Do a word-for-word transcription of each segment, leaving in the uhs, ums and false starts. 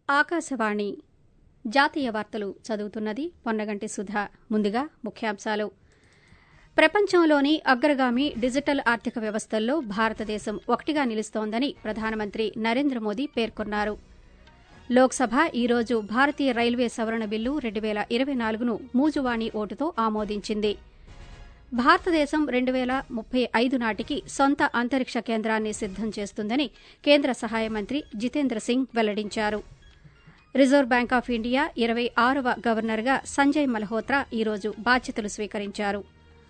ఆకాశవాణి జాతీయ వార్తలు చదువుతున్నది పొన్నగంటి సుధా. ముందుగా ముఖ్యాంశాలు. ప్రపంచంలోని అగ్రగామి డిజిటల్ ఆర్థిక వ్యవస్థల్లో భారతదేశం ఒకటిగా నిలుస్తోందని ప్రధానమంత్రి నరేంద్ర మోదీ పేర్కొన్నారు. లోక్సభ ఈ రోజు భారతీయ రైల్వే సవరణ బిల్లు రెండు పేల ఇరవై నాలుగును మూజువాణి ఓటుతో ఆమోదించింది. భారతదేశం రెండు పేల ముప్పై ఐదు నాటికి సొంత అంతరిక్ష కేంద్రాన్ని సిద్దం చేస్తుందని కేంద్ర సహాయ మంత్రి జితేంద్ర సింగ్ వెల్లడించారు. రిజర్వ్ బ్యాంక్ ఆఫ్ ఇండియా ఇరవై ఆరవ గవర్నర్గా సంజయ్ మల్హోత్రా ఈ రోజు బాధ్యతలు స్వీకరించారు.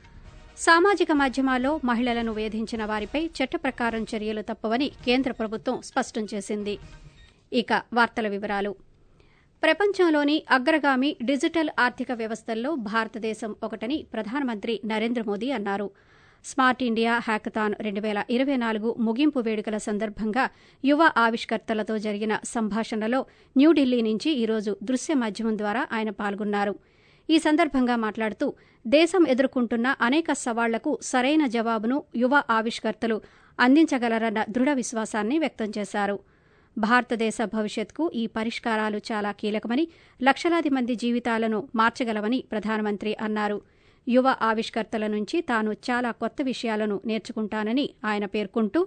సామాజిక మాధ్యమాల్లో మహిళలను వేధించిన వారిపై చట్ట ప్రకారం చర్యలు తప్పవని కేంద్ర ప్రభుత్వం స్పష్టం చేసింది. ఇక వార్తల వివరాలు. ప్రపంచంలోని అగ్రగామి డిజిటల్ ఆర్థిక వ్యవస్థల్లో భారతదేశం ఒకటని ప్రధానమంత్రి నరేంద్ర మోదీ అన్నారు. స్మార్ట్ ఇండియా హ్యాకథాన్ రెండు పేల ఇరవై నాలుగు ముగింపు వేడుకల సందర్భంగా యువ ఆవిష్కర్తలతో జరిగిన సంభాషణలో న్యూఢిల్లీ నుంచి ఈ రోజు దృశ్య మాధ్యమం ద్వారా ఆయన పాల్గొన్నారు. ఈ సందర్భంగా మాట్లాడుతూ దేశం ఎదుర్కొంటున్న అనేక సవాళ్లకు సరైన జవాబును యువ ఆవిష్కర్తలు అందించగలరన్న దృఢ విశ్వాసాన్ని వ్యక్తం చేశారు. భారతదేశ భవిష్యత్కు ఈ పరిష్కారాలు చాలా కీలకమని, లక్షలాది మంది జీవితాలను మార్చగలవని ప్రధానమంత్రి అన్నారు. యువ ఆవిష్కర్తల నుంచి తాను చాలా కొత్త విషయాలను నేర్చుకుంటానని ఆయన పేర్కొంటూ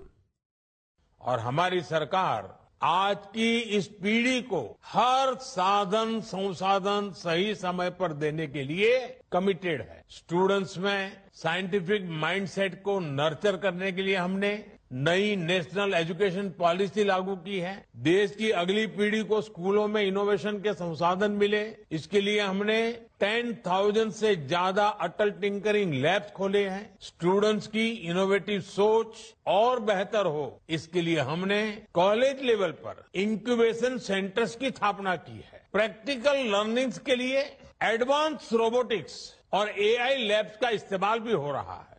और हमारी सरकार आज की इस पीढ़ी को हर साधन संसाधन सही समय पर देने के लिए कमिटेड है. स्टूडेंट्स में साइंटिफिक माइंडसेट को नर्चर करने के लिए हमने नई नेशनल एजुकेशन पॉलिसी लागू की है. देश की अगली पीढ़ी को स्कूलों में इनोवेशन के संसाधन मिले, इसके लिए हमने टेन थाउजेंड से ज्यादा अटल टिंकरिंग लैब्स खोले हैं. स्टूडेंट्स की इनोवेटिव सोच और बेहतर हो, इसके लिए हमने कॉलेज लेवल पर इंक्यूबेशन सेंटर्स की स्थापना की है. प्रैक्टिकल लर्निंग्स के लिए एडवांस रोबोटिक्स और एआई लैब्स का इस्तेमाल भी हो रहा है.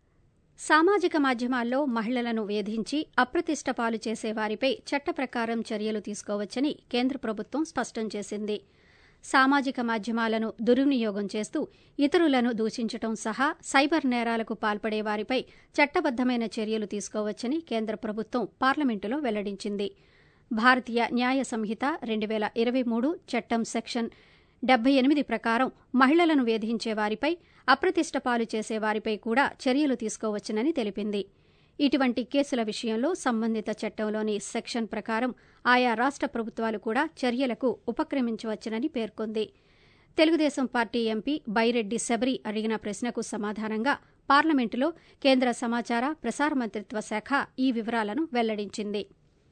సామాజిక మాధ్యమాల్లో మహిళలను వేధించి అప్రతిష్ట పాలు చేసే వారిపై చట్ట ప్రకారం చర్యలు తీసుకోవచ్చని కేంద్ర ప్రభుత్వం స్పష్టం చేసింది. సామాజిక మాధ్యమాలను దుర్వినియోగం చేస్తూ ఇతరులను దూషించడం సహా సైబర్ నేరాలకు పాల్పడే వారిపై చట్టబద్దమైన చర్యలు తీసుకోవచ్చని కేంద్ర ప్రభుత్వం పార్లమెంటులో వెల్లడించింది. భారతీయ న్యాయ సంహిత రెండు పేల ఇరవై మూడు చట్టం సెక్షన్ డెబ్బై ఎనిమిది ప్రకారం మహిళలను వేధించే వారిపై, అప్రతిష్ట పాలు చేసే వారిపై కూడా చర్యలు తీసుకోవచ్చునని తెలిపింది. ఇటువంటి కేసుల విషయంలో సంబంధిత చట్టంలోని సెక్షన్ ప్రకారం ఆయా రాష్ట ప్రభుత్వాలు కూడా చర్యలకు ఉపక్రమించవచ్చునని పేర్కొంది. తెలుగుదేశం పార్టీ ఎంపీ బైరెడ్డి శబరి అడిగిన ప్రశ్నకు సమాధానంగా పార్లమెంటులో కేంద్ర సమాచార ప్రసార మంత్రిత్వ శాఖ ఈ వివరాలను వెల్లడించింది.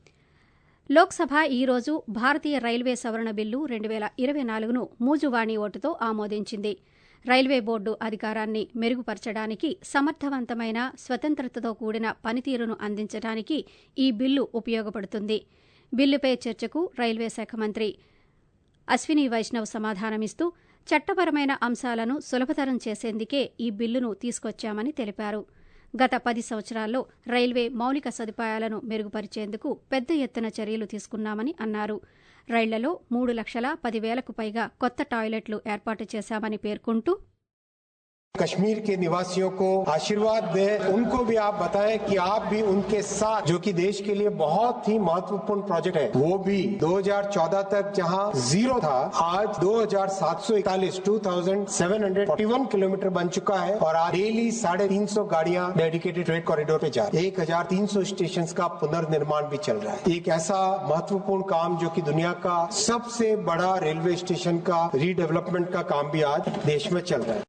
లోక్సభ ఈ రోజు భారతీయ రైల్వే సవరణ బిల్లు రెండు పేల ఇరవై నాలుగును మూజువాణి ఓటుతో ఆమోదించింది. రైల్వే బోర్డు అధికారాన్ని మెరుగుపరచడానికి, సమర్థవంతమైన స్వతంత్రతతో కూడిన పనితీరును అందించడానికి ఈ బిల్లు ఉపయోగపడుతుంది. బిల్లుపై చర్చకు రైల్వే శాఖ మంత్రి అశ్విని వైష్ణవ్ సమాధానమిస్తూ చట్టపరమైన అంశాలను సులభతరం చేసేందుకే ఈ బిల్లును తీసుకొచ్చామని తెలిపారు. గత పది సంవత్సరాల్లో రైల్వే మౌలిక సదుపాయాలను మెరుగుపరిచేందుకు పెద్ద ఎత్తున చర్యలు తీసుకున్నామని అన్నారు. రైళ్లలో మూడు లక్షల పది వేలకు పైగా కొత్త టాయిలెట్లు ఏర్పాటు చేశామని పేర్కొంటూ कश्मीर के निवासियों को आशीर्वाद दे, उनको भी आप बताएं कि आप भी उनके साथ, जो कि देश के लिए बहुत ही महत्वपूर्ण प्रोजेक्ट है, वो भी दो हज़ार चौदह तक जहां जीरो था, आज दो हज़ार सात सौ इकतालीस two thousand seven hundred forty one kilometre बन चुका है और आज डेली साढ़े तीन सौ गाड़ियां डेडिकेटेड ट्रेन कॉरिडोर पे जा रही है. एक हजार तीन सौ स्टेशन का पुनर्निर्माण भी चल रहा है. एक ऐसा महत्वपूर्ण काम जो कि दुनिया का सबसे बड़ा रेलवे स्टेशन का रीडेवलपमेंट का काम भी आज देश में चल रहा है.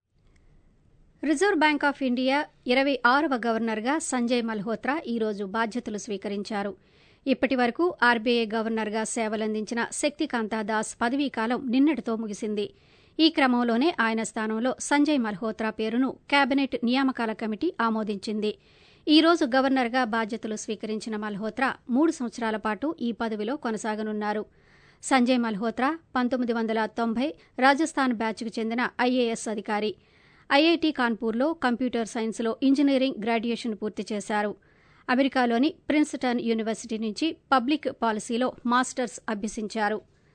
రిజర్వ్ బ్యాంక్ ఆఫ్ ఇండియా ఇరవై ఆరవ గవర్నర్గా సంజయ్ మల్హోత్రా ఈ రోజు బాధ్యతలు స్వీకరించారు. ఇప్పటి వరకు ఆర్బీఐ గవర్నర్గా సేవలందించిన శక్తికాంత దాస్ పదవీకాలం నిన్నటితో ముగిసింది. ఈ క్రమంలోనే ఆయన స్థానంలో సంజయ్ మల్హోత్రా పేరును కేబినెట్ నియామకాల కమిటీ ఆమోదించింది. ఈ రోజు గవర్నర్గా బాధ్యతలు స్వీకరించిన మల్హోత్రా మూడు సంవత్సరాల పాటు ఈ పదవిలో కొనసాగనున్నారు. సంజయ్ మల్హోత్రా పంతొమ్మిది వందల తొంభై రాజస్థాన్ బ్యాచ్కు చెందిన ఐఏఎస్ అధికారి. ఐఐటి కాన్పూర్లో కంప్యూటర్ సైన్స్లో ఇంజనీరింగ్ గ్రాడ్యుయేషన్ పూర్తి చేశారు. అమెరికాలోని ప్రిన్స్టన్ యూనివర్సిటీ నుంచి పబ్లిక్ పాలసీలో మాస్టర్స్ అభ్యసించారు.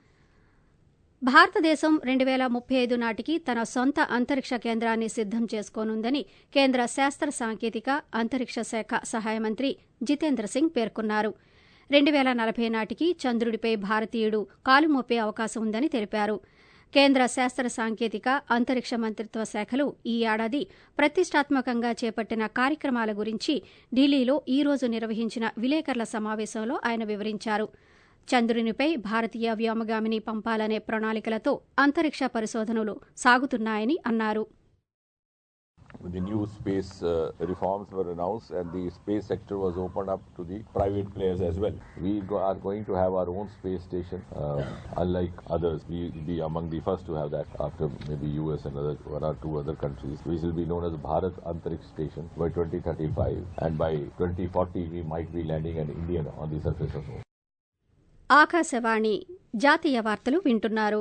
భారతదేశం రెండు పేల ముప్పై ఐదు నాటికి తన సొంత అంతరిక్ష కేంద్రాన్ని సిద్దం చేసుకోనుందని కేంద్ర శాస్త్ర సాంకేతిక అంతరిక్ష శాఖ సహాయ మంత్రి జితేంద్ర సింగ్ పేర్కొన్నారు. రెండు వేల నలభై నాటికి చంద్రుడిపై భారతీయుడు కాలు మోపే అవకాశం ఉందని తెలిపారు. కేంద్ర శాస్త్ర సాంకేతిక అంతరిక్ష మంత్రిత్వ శాఖలు ఈ ఏడాది ప్రతిష్టాత్మకంగా చేపట్టిన కార్యక్రమాల గురించి ఢిల్లీలో ఈ రోజు నిర్వహించిన విలేకరుల సమావేశంలో ఆయన వివరించారు. చంద్రునిపై భారతీయ వ్యోమగామిని పంపాలనే ప్రణాళికలతో అంతరిక్ష పరిశోధనలు సాగుతున్నాయని అన్నారు. The new space uh, reforms were announced and the space sector was opened up to the private players as well. We go, are going to have our own space station. Uh, unlike others, we will be among the first to have that after maybe U S and other, one or two other countries. We will be known as Bharat Antariksh Station by twenty thirty-five, and by twenty forty we might be landing an Indian on the surface of the moon. Akashvani జాతీయ వార్తలు వింటున్నారు.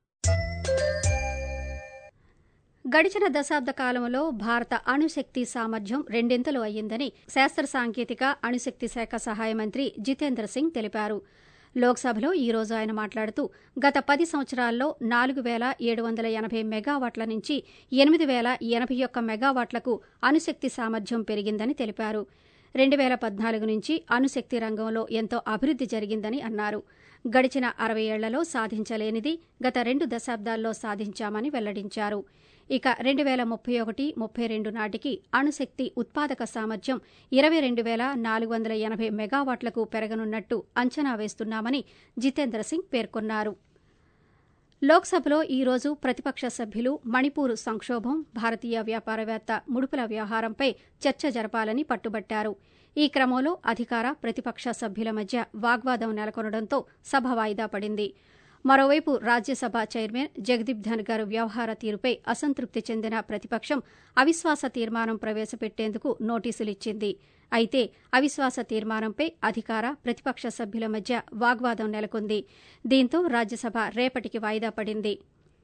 గడిచిన దశాబ్ద కాలంలో భారత అణుశక్తి సామర్థ్యం రెండింతలు అయ్యిందని శాస్త్ర సాంకేతిక అణుశక్తి శాఖ సహాయ మంత్రి జితేంద్ర సింగ్ తెలిపారు. లోక్సభలో ఈ రోజు ఆయన మాట్లాడుతూ గత పది సంవత్సరాల్లో నాలుగు వేల ఏడు వందల ఎనభై మెగావాట్ల నుంచి ఎనిమిది వేల ఎనభై ఒక్క మెగావాట్లకు అణుశక్తి సామర్థ్యం పెరిగిందని తెలిపారు. రెండు వేల పద్నాలుగు నుంచి అణుశక్తి రంగంలో ఎంతో అభివృద్ది జరిగిందని అన్నారు. గడిచిన అరవై ఏళ్లలో సాధించలేనిది గత రెండు దశాబ్దాల్లో సాధించామని వెల్లడించారు. ఇక రెండు వేల ముప్పై ఒకటి ముప్పై రెండు నాటికి అణుశక్తి ఉత్పాదక సామర్థ్యం ఇరవై రెండు వేల నాలుగు వందల ఎనభై మెగావాట్లకు పెరగనున్నట్టు అంచనా వేస్తున్నామని జితేంద్ర సింగ్ పేర్కొన్నారు. లోక్సభలో ఈ రోజు ప్రతిపక్ష సభ్యులు మణిపూర్ సంక్షోభం, భారతీయ వ్యాపారవేత్త ముడుపుల వ్యవహారంపై చర్చ జరపాలని పట్టుబట్టారు. ఈ క్రమంలో అధికార ప్రతిపక్ష సభ్యుల మధ్య వాగ్వాదం నెలకొనడంతో సభ వాయిదా పడింది. మరోవైపు రాజ్యసభ చైర్మన్ జగదీప్ ధన్కర్ వ్యవహార తీరుపై అసంతృప్తి చెందిన ప్రతిపక్షం అవిశ్వాస తీర్మానం ప్రవేశపెట్టేందుకు నోటీసులిచ్చింది. అయితే అవిశ్వాస తీర్మానంపై అధికార ప్రతిపక్ష సభ్యుల మధ్య వాగ్వాదం నెలకొంది. దీంతో రాజ్యసభ రేపటికి వాయిదా పడింది.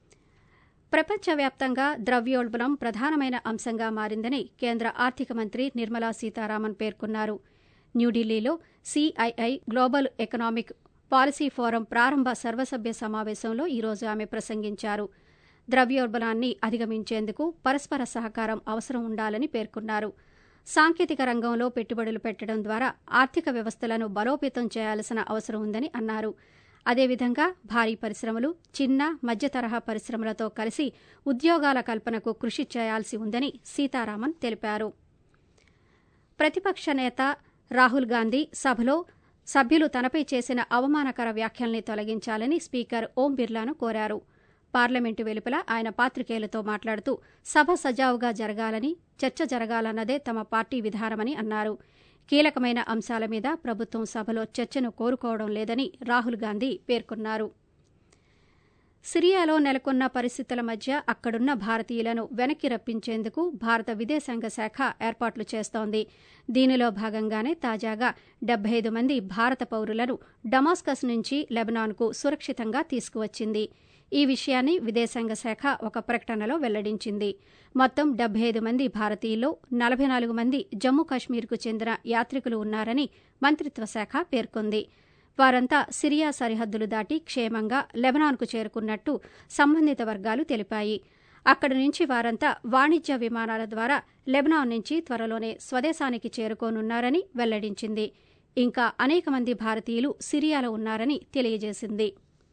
ప్రపంచవ్యాప్తంగా ద్రవ్యోల్బణం ప్రధానమైన అంశంగా మారిందని కేంద్ర ఆర్థిక మంత్రి నిర్మలా సీతారామన్ పేర్కొన్నారు. న్యూఢిల్లీలో CII Global Economic Policy Forum ప్రారంభ సర్వసభ్య సమావేశంలో ఈ రోజు ఆమె ప్రసంగించారు. ద్రవ్యోల్బణాన్ని అధిగమించేందుకు పరస్పర సహకారం అవసరం ఉండాలని పేర్కొన్నారు. సాంకేతిక రంగంలో పెట్టుబడులు పెట్టడం ద్వారా ఆర్థిక వ్యవస్థలను బలోపేతం చేయాల్సిన అవసరం ఉందని అన్నారు. అదేవిధంగా భారీ పరిశ్రమలు, చిన్న మధ్య తరహా పరిశ్రమలతో కలిసి ఉద్యోగాల కల్పనకు కృషి చేయాల్సి ఉందని సీతారామన్ తెలిపారు. ప్రతిపక్ష నేత రాహుల్ గాంధీ సభలో సభ్యులు తనపై చేసిన అవమానకర వ్యాఖ్యల్ని తొలగించాలని స్పీకర్ ఓం బిర్లాను కోరారు. పార్లమెంటు వెలుపల ఆయన పాత్రికేయులతో మాట్లాడుతూ సభ సజావుగా జరగాలని, చర్చ జరగాలన్నదే తమ పార్టీ విధానమని అన్నారు. కీలకమైన అంశాల మీద ప్రభుత్వం సభలో చర్చను కోరుకోవడం లేదని రాహుల్ గాంధీ పేర్కొన్నారు. సిరియాలో నెలకొన్న పరిస్థితుల మధ్య అక్కడున్న భారతీయులను వెనక్కి రప్పించేందుకు భారత విదేశాంగ శాఖ ఏర్పాట్లు చేస్తోంది. దీనిలో భాగంగానే తాజాగా డెబ్బై ఐదు మంది భారత పౌరులను డమాస్కస్ నుంచి లెబనాన్కు సురక్షితంగా తీసుకువచ్చింది. ఈ విషయాన్ని విదేశాంగ శాఖ ఒక ప్రకటనలో వెల్లడించింది. మొత్తం డెబ్బై ఐదు మంది భారతీయుల్లో నలభై నాలుగు మంది జమ్మూ కశ్మీర్కు చెందిన యాత్రికులు ఉన్నారని మంత్రిత్వ శాఖ పేర్కొంది. వారంతా సిరియా సరిహద్దులు దాటి క్షేమంగా లెబనాన్కు చేరుకున్నట్టు సంబంధిత వర్గాలు తెలిపాయి. అక్కడి నుంచి వారంతా వాణిజ్య విమానాల ద్వారా లెబనాన్ నుంచి త్వరలోనే స్వదేశానికి చేరుకోనున్నారని వెల్లడించింది. ఇంకా అనేక మంది భారతీయులు సిరియాలో ఉన్నారని తెలియజేసింది.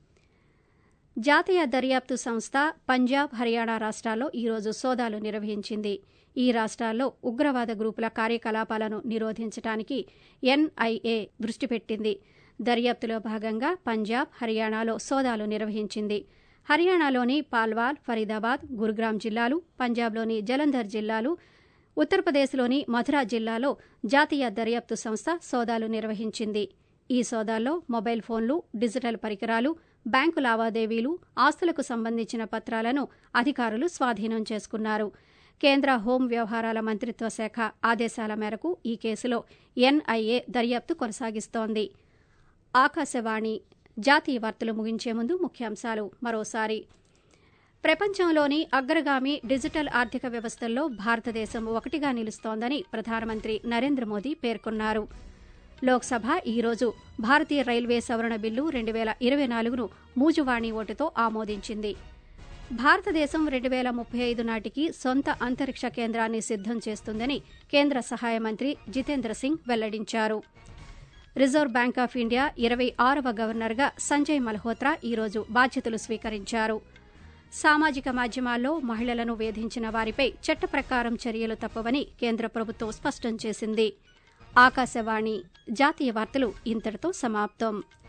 జాతీయ దర్యాప్తు సంస్థ పంజాబ్, హర్యానా రాష్ట్రాల్లో ఈరోజు సోదాలు నిర్వహించింది. ఈ రాష్ట్రాల్లో ఉగ్రవాద గ్రూపుల కార్యకలాపాలను నిరోధించడానికి ఎన్ఐఏ దృష్టి పెట్టింది. దర్యాప్తులో భాగంగా పంజాబ్, హర్యానాలో సోదాలు నిర్వహించింది. హర్యానాలోని పాల్వాల్, ఫరీదాబాద్, గురుగ్రామ్ జిల్లాలు, పంజాబ్లోని జలంధర్ జిల్లాలు, ఉత్తరప్రదేశ్లోని మథురా జిల్లాలో జాతీయ దర్యాప్తు సంస్థ సోదాలు నిర్వహించింది. ఈ సోదాల్లో మొబైల్ ఫోన్లు, డిజిటల్ పరికరాలు, బ్యాంకు లావాదేవీలు, ఆస్తులకు సంబంధించిన పత్రాలను అధికారులు స్వాధీనం చేసుకున్నారు. కేంద్ర హోం వ్యవహారాల మంత్రిత్వ శాఖ ఆదేశాల మేరకు ఈ కేసులో ఎన్ఐఏ దర్యాప్తు కొనసాగిస్తోంది. ఆకాశవాణి జాతీయ వార్తలు ముగించే ముందు ముఖ్యాంశాలు మరోసారి. ప్రపంచంలోని అగ్రగామి డిజిటల్ ఆర్థిక వ్యవస్థల్లో భారతదేశం ఒకటిగా నిలుస్తోందని ప్రధానమంత్రి నరేంద్ర మోదీ పేర్కొన్నారు. లోక్సభ ఈరోజు భారతీయ రైల్వే సవరణ బిల్లు రెండు వేల ఇరవై నాలుగును మూజువాణి ఓటుతో ఆమోదించింది. భారతదేశం రెండు వేల ముప్పై ఐదు నాటికి సొంత అంతరిక్ష కేంద్రాన్ని సిద్దం చేస్తుందని కేంద్ర సహాయ మంత్రి జితేంద్ర సింగ్ వెల్లడించారు. రిజర్వ్ బ్యాంక్ ఆఫ్ ఇండియా ఇరవై ఆరవ గవర్నర్గా సంజయ్ మల్హోత్రా ఈరోజు బాధ్యతలు స్వీకరించారు. సామాజిక మాధ్యమాల్లో మహిళలను వేధించిన వారిపై చట్ట ప్రకారం చర్యలు తప్పవని కేంద్ర ప్రభుత్వం స్పష్టం చేసింది. ఆకాశవాణి జాతీయ వార్తలు ఇంతటితో సమాప్తం.